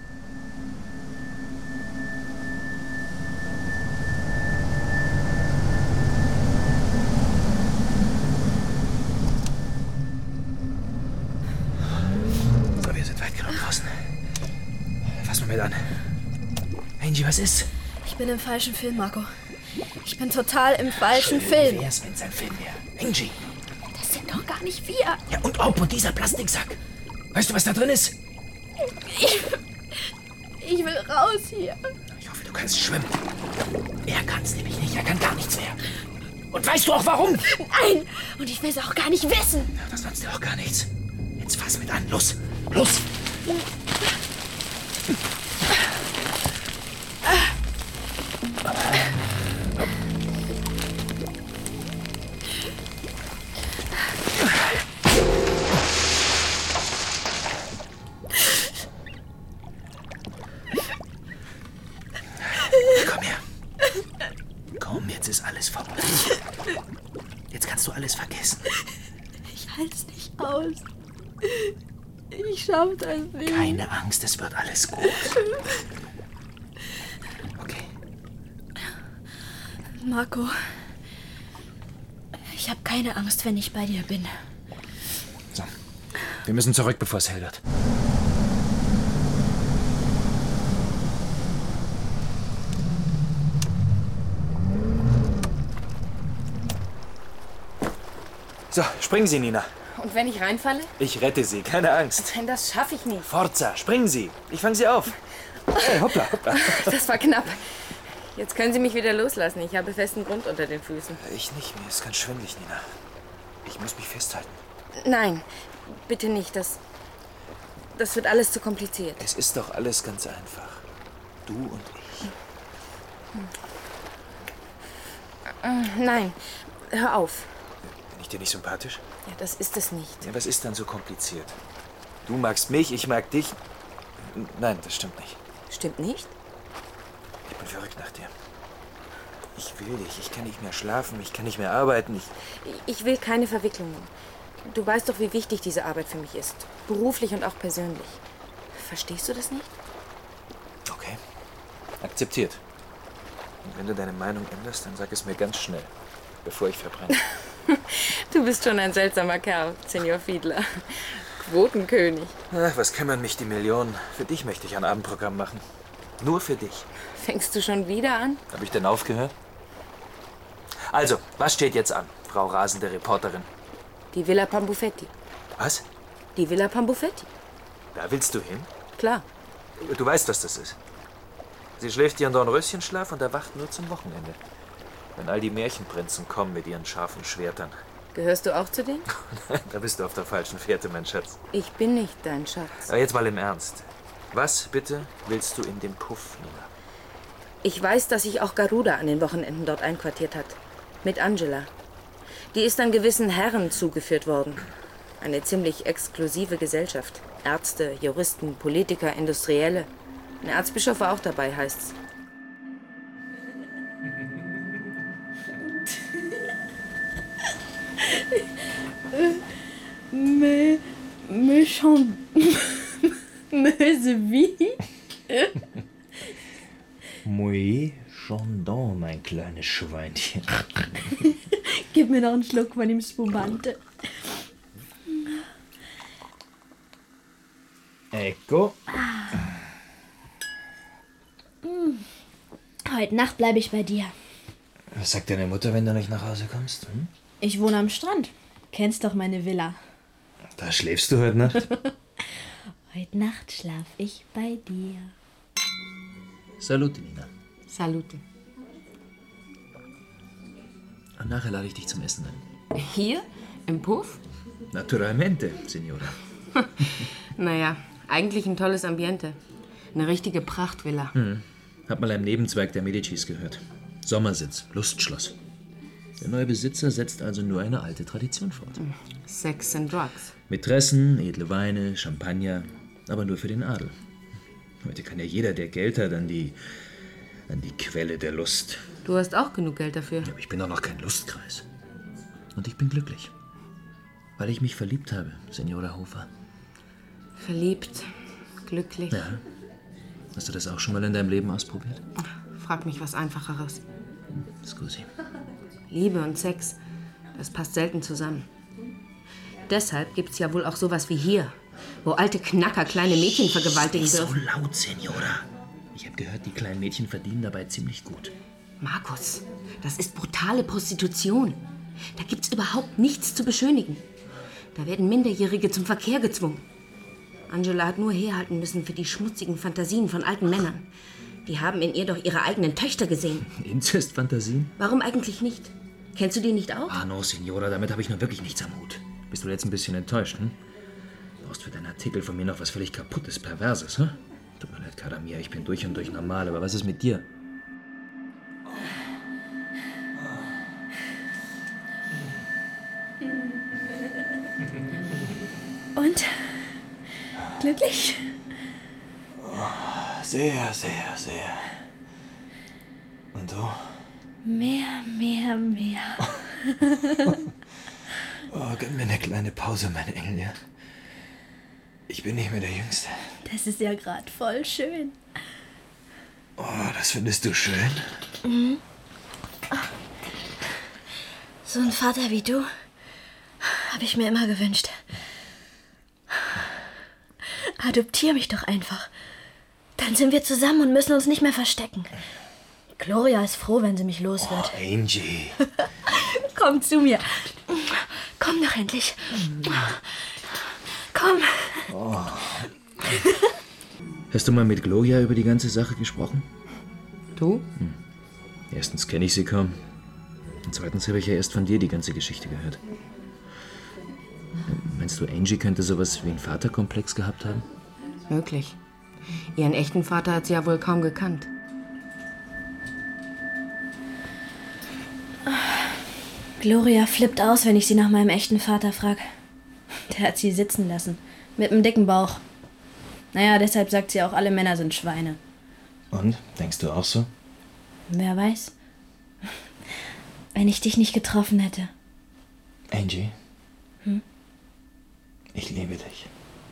S3: So, wir sind weit genug draußen. Fass mal mit an. Angie, was ist?
S9: Ich bin im falschen Film, Marco. Ich bin total im falschen Film.
S3: Wer ist, wenn es ein Film wäre? Angie.
S9: Das sind doch gar nicht wir.
S3: Ja, und ob und dieser Plastiksack. Weißt du, was da drin ist?
S9: Ich will raus hier.
S3: Ich hoffe, du kannst schwimmen. Er kann's nämlich nicht. Er kann gar nichts mehr. Und weißt du auch warum?
S9: Nein, und ich will es auch gar nicht wissen.
S3: Ja, das nützt dir auch gar nichts. Jetzt fass mit an. Los, los.
S8: kannst du alles vergessen.
S9: Ich halte es nicht aus. Ich schaffe das nicht.
S8: Keine Angst, es wird alles gut. Okay.
S9: Marco, ich habe keine Angst, wenn ich bei dir bin.
S8: So, wir müssen zurück, bevor es hell wird. So, springen Sie, Nina.
S7: Und wenn ich reinfalle?
S8: Ich rette Sie, keine Angst.
S7: Nein, das schaffe ich nicht.
S8: Forza, springen Sie. Ich fange Sie auf. Hey, hoppla, hoppla.
S7: Das war knapp. Jetzt können Sie mich wieder loslassen. Ich habe festen Grund unter den Füßen.
S8: Ich nicht, mir ist ganz schwindelig, Nina. Ich muss mich festhalten.
S7: Nein, bitte nicht. Das wird alles zu kompliziert.
S8: Es ist doch alles ganz einfach. Du und ich.
S7: Nein, hör auf.
S8: Bin ich dir nicht sympathisch?
S7: Ja, das ist es nicht.
S8: Ja, was ist dann so kompliziert? Du magst mich, ich mag dich. Nein, das stimmt nicht.
S7: Stimmt nicht?
S8: Ich bin verrückt nach dir. Ich will dich. Ich kann nicht mehr schlafen. Ich kann nicht mehr arbeiten.
S7: Ich will keine Verwicklungen. Du weißt doch, wie wichtig diese Arbeit für mich ist. Beruflich und auch persönlich. Verstehst du das nicht?
S8: Okay. Akzeptiert. Und wenn du deine Meinung änderst, dann sag es mir ganz schnell, bevor ich verbrenne.
S7: Du bist schon ein seltsamer Kerl, Senior Fiedler. Quotenkönig.
S8: Ach, was kümmern mich die Millionen? Für dich möchte ich ein Abendprogramm machen. Nur für dich.
S7: Fängst du schon wieder an?
S8: Habe ich denn aufgehört? Also, was steht jetzt an, Frau rasende Reporterin?
S7: Die Villa Pambufetti.
S8: Was?
S7: Die Villa Pambufetti.
S8: Da willst du hin?
S7: Klar.
S8: Du weißt, was das ist. Sie schläft ihren Dornröschenschlaf und erwacht nur zum Wochenende. Wenn all die Märchenprinzen kommen mit ihren scharfen Schwertern.
S7: Gehörst du auch zu denen?
S8: Da bist du auf der falschen Fährte, mein Schatz.
S7: Ich bin nicht dein Schatz.
S8: Aber jetzt mal im Ernst. Was, bitte, willst du in dem Puff, Nina?
S7: Ich weiß, dass sich auch Garuda an den Wochenenden dort einquartiert hat. Mit Angela. Die ist an gewissen Herren zugeführt worden. Eine ziemlich exklusive Gesellschaft. Ärzte, Juristen, Politiker, Industrielle. Ein Erzbischof war auch dabei, heißt's.
S8: Moi Chandon, mein kleines Schweinchen.
S9: Gib mir noch einen Schluck von dem Spumante.
S8: Ecco.
S9: Heute Nacht bleibe ich bei dir.
S8: Was sagt deine Mutter, wenn du nicht nach Hause kommst? Hm?
S9: Ich wohne am Strand. Kennst doch meine Villa.
S8: Da schläfst du heute Nacht?
S9: Heute Nacht schlaf ich bei dir.
S8: Salute, Nina.
S7: Salute.
S8: Und nachher lade ich dich zum Essen ein.
S7: Hier? Im Puff?
S8: Naturalmente, Signora.
S7: Naja, eigentlich ein tolles Ambiente. Eine richtige Prachtvilla.
S8: Hab mal einem Nebenzweig der Medicis gehört. Sommersitz, Lustschloss. Der neue Besitzer setzt also nur eine alte Tradition fort.
S7: Sex and Drugs.
S8: Mätressen, edle Weine, Champagner, aber nur für den Adel. Heute kann ja jeder, der Geld hat, an die Quelle der Lust.
S7: Du hast auch genug Geld dafür.
S8: Ja, aber ich bin doch noch kein Lustkreis. Und ich bin glücklich. Weil ich mich verliebt habe, Signora Hofer.
S7: Verliebt, glücklich.
S8: Ja. Hast du das auch schon mal in deinem Leben ausprobiert?
S7: Frag mich was Einfacheres.
S8: Scusi.
S7: Liebe und Sex, das passt selten zusammen. Deshalb gibt's ja wohl auch sowas wie hier, wo alte Knacker kleine Mädchen vergewaltigen
S8: Nicht
S7: dürfen.
S8: so laut, Signora. Ich habe gehört, die kleinen Mädchen verdienen dabei ziemlich gut.
S7: Markus, das ist brutale Prostitution. Da gibt's überhaupt nichts zu beschönigen. Da werden Minderjährige zum Verkehr gezwungen. Angela hat nur herhalten müssen für die schmutzigen Fantasien von alten Männern. Die haben in ihr doch ihre eigenen Töchter gesehen.
S8: Inzestfantasien?
S7: Warum eigentlich nicht? Kennst du die nicht auch?
S8: Ah, no, Signora, damit habe ich nur wirklich nichts am Hut. Bist du jetzt ein bisschen enttäuscht, hm? Brauchst für deinen Artikel von mir noch was völlig Kaputtes, Perverses, hm? Tut mir leid, Karamia, ich bin durch und durch normal, aber was ist mit dir?
S9: Und? Glücklich?
S8: Sehr, sehr, sehr. Und du?
S9: Mehr, mehr, mehr.
S3: Oh, gönn mir eine kleine Pause, mein Engel, ja? Ich bin nicht mehr der Jüngste.
S9: Das ist ja gerade voll schön.
S3: Oh, das findest du schön?
S9: Mhm. So ein Vater wie du habe ich mir immer gewünscht. Adoptier mich doch einfach. Dann sind wir zusammen und müssen uns nicht mehr verstecken. Gloria ist froh, wenn sie mich los wird.
S3: Oh, Angie.
S9: Komm zu mir. Komm doch endlich. Komm.
S3: Oh. Hast du mal mit Gloria über die ganze Sache gesprochen?
S7: Du?
S3: Erstens kenne ich sie kaum. Und zweitens habe ich ja erst von dir die ganze Geschichte gehört. Meinst du, Angie könnte sowas wie einen Vaterkomplex gehabt haben?
S7: Möglich. Ihren echten Vater hat sie ja wohl kaum gekannt.
S9: Gloria flippt aus, wenn ich sie nach meinem echten Vater frage. Der hat sie sitzen lassen. Mit einem dicken Bauch. Naja, deshalb sagt sie auch, alle Männer sind Schweine.
S3: Und? Denkst du auch so?
S9: Wer weiß. Wenn ich dich nicht getroffen hätte.
S3: Angie? Ich liebe dich.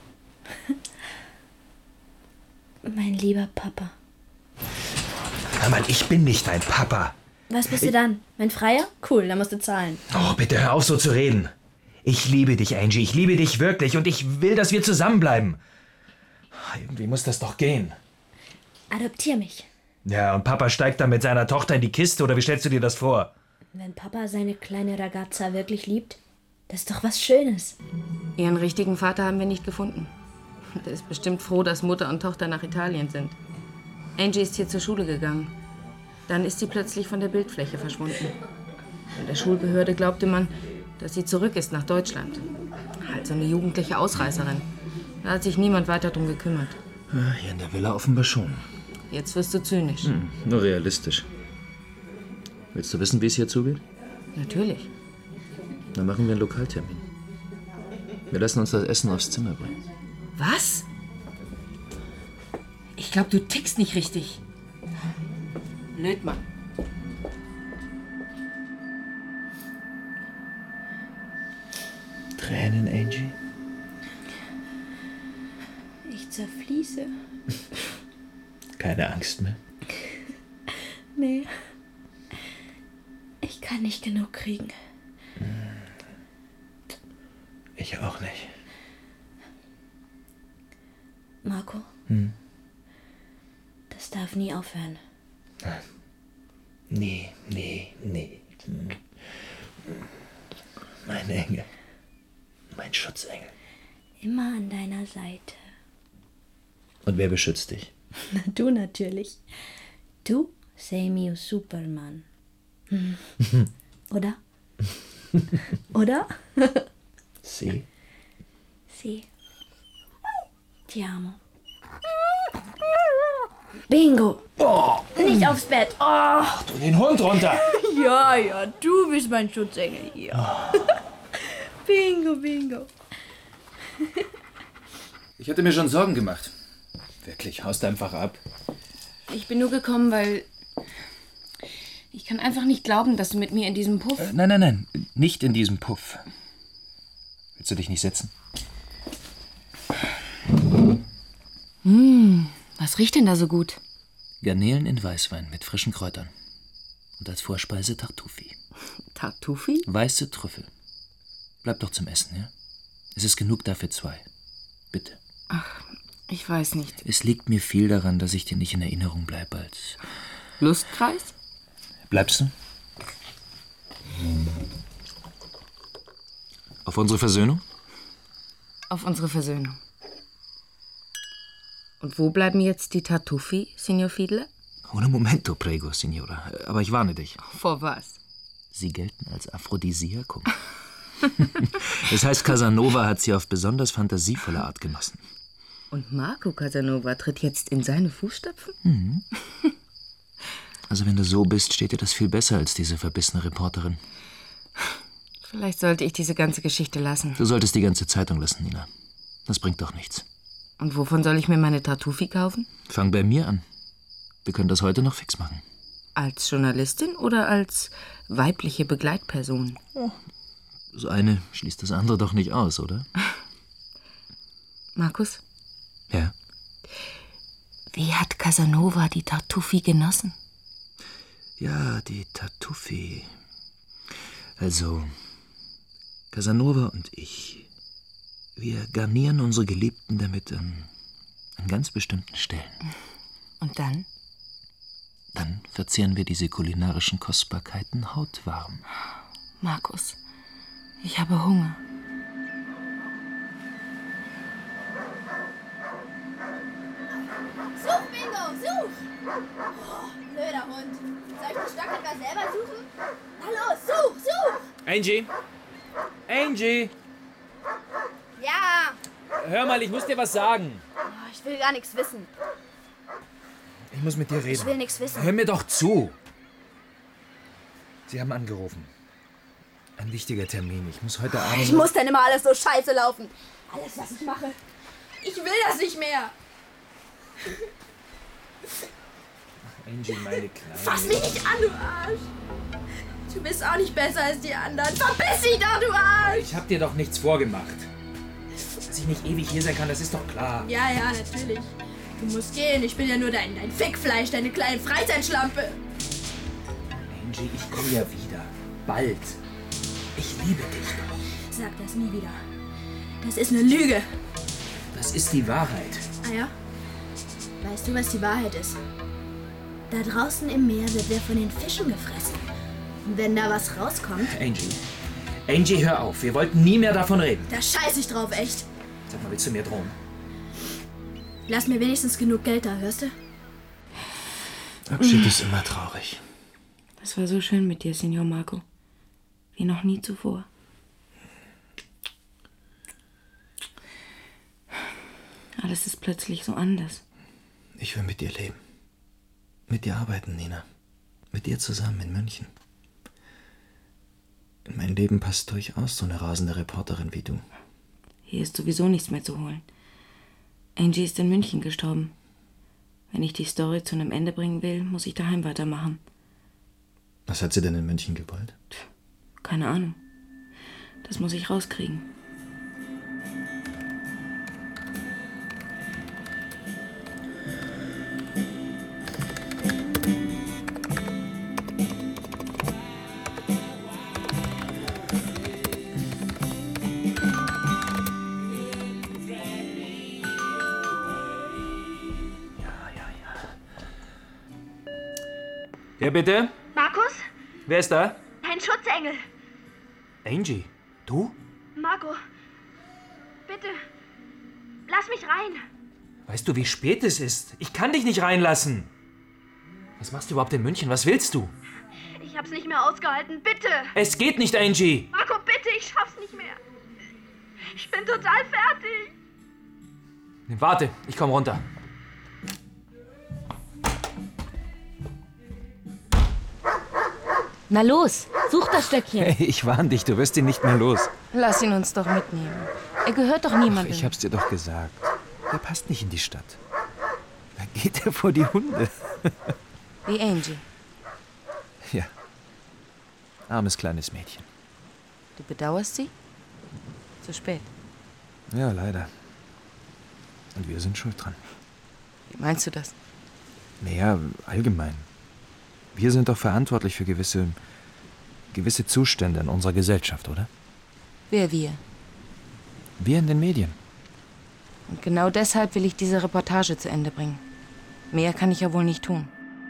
S9: Mein lieber Papa.
S3: Hör mal, ich bin nicht dein Papa.
S9: Was bist du dann? Mein Freier? Cool, dann musst du zahlen.
S3: Oh, bitte hör auf so zu reden. Ich liebe dich, Angie. Ich liebe dich wirklich und ich will, dass wir zusammenbleiben. Irgendwie muss das doch gehen.
S9: Adoptier mich.
S3: Ja, und Papa steigt dann mit seiner Tochter in die Kiste, oder wie stellst du dir das vor?
S9: Wenn Papa seine kleine Ragazza wirklich liebt, das ist doch was Schönes.
S7: Ihren richtigen Vater haben wir nicht gefunden. Der ist bestimmt froh, dass Mutter und Tochter nach Italien sind. Angie ist hier zur Schule gegangen. Dann ist sie plötzlich von der Bildfläche verschwunden. In der Schulbehörde glaubte man, dass sie zurück ist nach Deutschland. Halt so eine jugendliche Ausreißerin. Da hat sich niemand weiter drum gekümmert.
S3: Ja, hier in der Villa offenbar schon.
S7: Jetzt wirst du zynisch.
S3: Nur realistisch. Willst du wissen, wie es hier zugeht?
S7: Natürlich.
S3: Dann machen wir einen Lokaltermin. Wir lassen uns das Essen aufs Zimmer bringen.
S7: Was? Ich glaube, du tickst nicht richtig. Blöd, Mann.
S3: Tränen, Angie?
S9: Ich zerfließe.
S3: Keine Angst mehr?
S9: Nee. Ich kann nicht genug kriegen.
S3: Ich auch nicht.
S9: Marco? Das darf nie aufhören.
S3: Nee. Mein Engel. Mein Schutzengel.
S9: Immer an deiner Seite.
S3: Und wer beschützt dich?
S9: Na, du natürlich. Du sei mio Superman. Oder? Oder?
S3: Sie?
S9: Sì. Ti amo. Bingo!
S3: Oh.
S9: Nicht aufs Bett. Oh.
S3: Du den Hund runter!
S9: Ja, du bist mein Schutzengel hier.
S3: Oh.
S9: Bingo.
S8: Ich hatte mir schon Sorgen gemacht. Wirklich, haust einfach ab.
S7: Ich bin nur gekommen, weil... Ich kann einfach nicht glauben, dass du mit mir in diesem Puff...
S3: Nein. Nicht in diesem Puff. Willst du dich nicht setzen?
S7: Was riecht denn da so gut?
S3: Garnelen in Weißwein mit frischen Kräutern. Und als Vorspeise Tartufi.
S7: Tartufi?
S3: Weiße Trüffel. Bleib doch zum Essen, ja? Es ist genug da für 2. Bitte.
S7: Ach, ich weiß nicht.
S3: Es liegt mir viel daran, dass ich dir nicht in Erinnerung bleibe als...
S7: Lustkreis?
S3: Bleibst du? Auf unsere Versöhnung?
S7: Auf unsere Versöhnung. Und wo bleiben jetzt die Tartufi, Signor Fiedler?
S3: Ohne momento, prego, Signora. Aber ich warne dich.
S7: Vor was?
S3: Sie gelten als Aphrodisiakum. Das heißt, Casanova hat sie auf besonders fantasievolle Art genossen.
S7: Und Marco Casanova tritt jetzt in seine Fußstapfen?
S3: Also wenn du so bist, steht dir das viel besser als diese verbissene Reporterin.
S7: Vielleicht sollte ich diese ganze Geschichte lassen.
S3: Du solltest die ganze Zeitung lassen, Nina. Das bringt doch nichts.
S7: Und wovon soll ich mir meine Tartufi kaufen?
S3: Fang bei mir an. Wir können das heute noch fix machen.
S7: Als Journalistin oder als weibliche Begleitperson?
S3: Das eine schließt das andere doch nicht aus, oder?
S7: Markus?
S3: Ja?
S7: Wie hat Casanova die Tartuffi genossen?
S3: Ja, die Tartuffi. Also, Casanova und ich, wir garnieren unsere Geliebten damit an ganz bestimmten Stellen.
S7: Und dann?
S3: Dann verzehren wir diese kulinarischen Kostbarkeiten hautwarm.
S7: Markus, ich habe Hunger.
S9: Such, Bingo, such! Oh, blöder Hund. Soll ich den Stock etwa selber suchen? Na los, such!
S8: Angie? Angie?
S9: Ja!
S8: Hör mal, ich muss dir was sagen.
S9: Oh, ich will gar nichts wissen.
S3: Ich muss mit dir reden.
S9: Ich will nichts wissen.
S8: Hör mir doch zu.
S3: Sie haben angerufen. Ein wichtiger Termin. Ich muss heute Abend...
S9: Ich muss denn immer alles so scheiße laufen. Alles, was ich mache. Ich will das nicht mehr.
S8: Angie, meine Kleine.
S9: Fass mich nicht an, du Arsch. Du bist auch nicht besser als die anderen. Verpiss dich doch, du Arsch.
S8: Ich hab dir doch nichts vorgemacht. Dass ich nicht ewig hier sein kann, das ist doch klar.
S9: Ja, natürlich. Du musst gehen. Ich bin ja nur dein Fickfleisch, deine kleine Freizeitschlampe.
S8: Angie, ich komme ja wieder. Bald. Ich liebe dich doch.
S9: Sag das nie wieder. Das ist eine Lüge.
S8: Das ist die Wahrheit.
S9: Ah ja? Weißt du, was die Wahrheit ist? Da draußen im Meer wird wer von den Fischen gefressen. Und wenn da was rauskommt...
S8: Angie, hör auf. Wir wollten nie mehr davon reden.
S9: Da scheiß ich drauf, echt.
S8: Sag mal, willst du mir drohen?
S9: Lass mir wenigstens genug Geld da, hörst du?
S3: Abschied ist immer traurig.
S7: Es war so schön mit dir, Signor Marco. Wie noch nie zuvor. Alles ist plötzlich so anders.
S3: Ich will mit dir leben. Mit dir arbeiten, Nina. Mit dir zusammen in München. In mein Leben passt durchaus so eine rasende Reporterin wie du.
S7: Hier ist sowieso nichts mehr zu holen. Angie ist in München gestorben. Wenn ich die Story zu einem Ende bringen will, muss ich daheim weitermachen.
S3: Was hat sie denn in München gewollt?
S7: Keine Ahnung. Das muss ich rauskriegen.
S8: Ja, bitte?
S9: Markus?
S8: Wer ist da?
S9: Dein Schutzengel.
S8: Angie, du?
S9: Marco, bitte, lass mich rein.
S8: Weißt du, wie spät es ist? Ich kann dich nicht reinlassen. Was machst du überhaupt in München? Was willst du?
S9: Ich hab's nicht mehr ausgehalten, bitte.
S8: Es geht nicht, Angie.
S9: Marco, bitte, ich schaff's nicht mehr. Ich bin total fertig.
S8: Warte, ich komm runter.
S7: Na los, such das Stöckchen.
S3: Hey, ich warn dich, du wirst ihn nicht mehr los.
S7: Lass ihn uns doch mitnehmen. Er gehört doch niemandem.
S3: Ich hab's dir doch gesagt. Er passt nicht in die Stadt. Da geht er vor die Hunde.
S7: Wie Angie.
S3: Ja. Armes kleines Mädchen.
S7: Du bedauerst sie? Zu spät.
S3: Ja, leider. Und wir sind schuld dran.
S7: Wie meinst du das?
S3: Naja, allgemein. Wir sind doch verantwortlich für gewisse Zustände in unserer Gesellschaft, oder?
S7: Wer wir?
S3: Wir in den Medien.
S7: Und genau deshalb will ich diese Reportage zu Ende bringen. Mehr kann ich ja wohl nicht tun.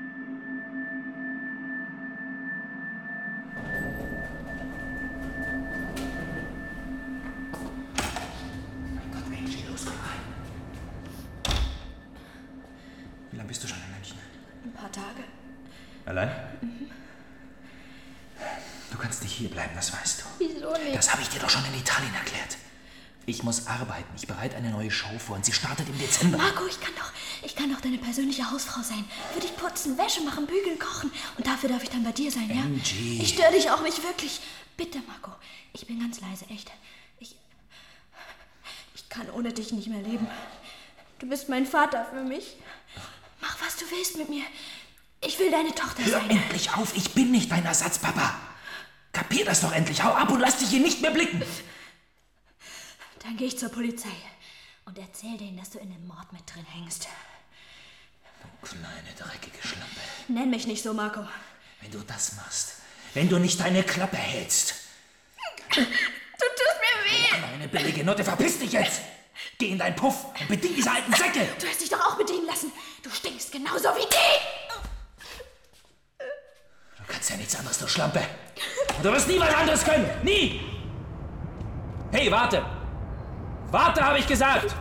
S3: Wie lange bist du schon in München?
S9: Ein paar Tage.
S3: Allein? Du kannst nicht hier bleiben, das weißt du.
S9: Wieso nicht?
S3: Das habe ich dir doch schon in Italien erklärt. Ich muss arbeiten. Ich bereite eine neue Show vor und sie startet im Dezember.
S9: Marco, ich kann doch deine persönliche Hausfrau sein. Für dich putzen, Wäsche machen, bügeln, kochen. Und dafür darf ich dann bei dir sein, ja?
S3: Angie.
S9: Ich störe dich auch nicht wirklich. Bitte, Marco. Ich bin ganz leise, echt. Ich kann ohne dich nicht mehr leben. Du bist mein Vater für mich. Mach, was du willst mit mir. Ich will deine Tochter
S8: Hör
S9: sein.
S8: endlich auf, ich bin nicht dein Ersatzpapa. Kapier das doch endlich, hau ab und lass dich hier nicht mehr blicken.
S9: Dann gehe ich zur Polizei und erzähl denen, dass du in dem Mord mit drin hängst.
S8: Du kleine, dreckige Schlampe.
S9: Nenn mich nicht so, Marco.
S8: Wenn du das machst, wenn du nicht deine Klappe hältst.
S9: Du tust mir weh.
S8: Kleine billige Nutte, verpiss dich jetzt. Geh in deinen Puff und bedien diese alten Säcke.
S9: Du hast dich doch auch bedienen lassen. Du stinkst genauso wie die.
S8: Du kannst ja nichts anderes, du Schlampe. Und du wirst nie was anderes können. Nie. Hey, warte. Warte, habe ich gesagt.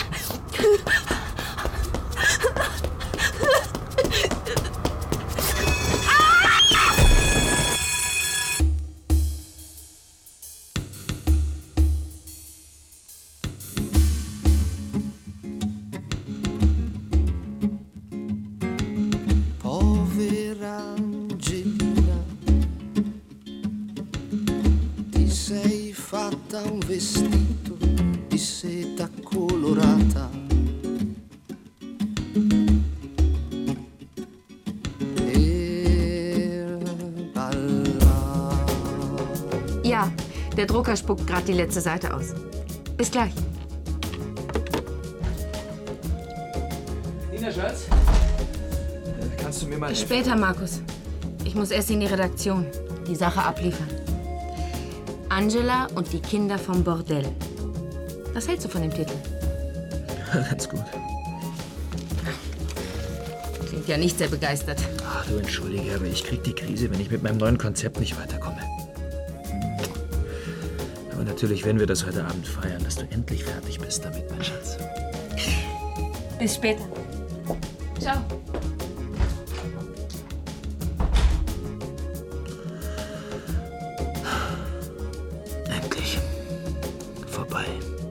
S10: Povera Angelina, ti sei fatta un vestito di seta colorata.
S7: Ja, der Drucker spuckt gerade die letzte Seite aus. Bis gleich.
S3: Nina, Schatz? Kannst du mir mal helfen?
S7: Später, Markus. Ich muss erst in die Redaktion. Die Sache abliefern. Angela und die Kinder vom Bordell. Was hältst du von dem Titel?
S3: Ganz gut.
S7: Klingt ja nicht sehr begeistert.
S3: Ach, du entschuldige, aber ich krieg die Krise, wenn ich mit meinem neuen Konzept nicht weiterkomme. Aber natürlich werden wir das heute Abend feiern, dass du endlich fertig bist damit, mein Schatz.
S7: Bis später. Ciao.
S3: Endlich. Vorbei.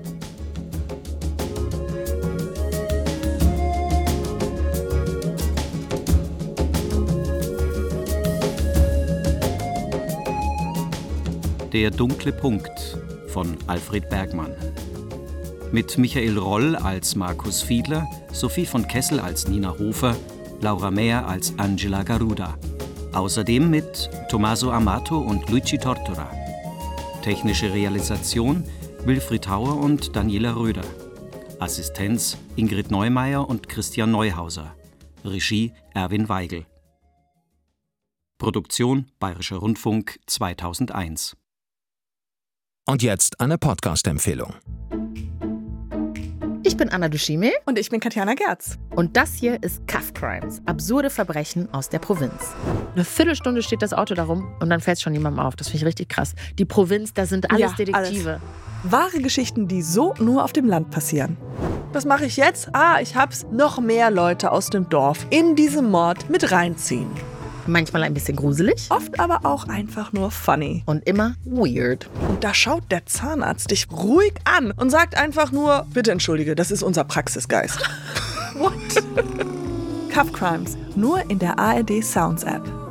S4: Der dunkle Punkt von Alfred Bergmann. Mit Michael Roll als Markus Fiedler, Sophie von Kessel als Nina Hofer, Laura Mehr als Angela Garuda. Außerdem mit Tommaso Amato und Luigi Tortora. Technische Realisation Wilfried Hauer und Daniela Röder. Assistenz Ingrid Neumeier und Christian Neuhauser. Regie Erwin Weigel. Produktion Bayerischer Rundfunk 2001.
S2: Und jetzt eine Podcast-Empfehlung.
S11: Ich bin Anna Dushime.
S12: Und ich bin Katjana Gerz.
S11: Und das hier ist Cuff Crimes, absurde Verbrechen aus der Provinz. Eine Viertelstunde steht das Auto da rum und dann fällt es schon jemandem auf. Das finde ich richtig krass. Die Provinz, da sind alles Detektive.
S12: Alles. Wahre Geschichten, die so nur auf dem Land passieren. Was mache ich jetzt? Ich hab's. Noch mehr Leute aus dem Dorf in diesen Mord mit reinziehen.
S11: Manchmal ein bisschen gruselig.
S12: Oft aber auch einfach nur funny.
S11: Und immer weird.
S12: Und da schaut der Zahnarzt dich ruhig an und sagt einfach nur, bitte entschuldige, das ist unser Praxisgeist. What? Cuff Crimes, nur in der ARD Sounds App.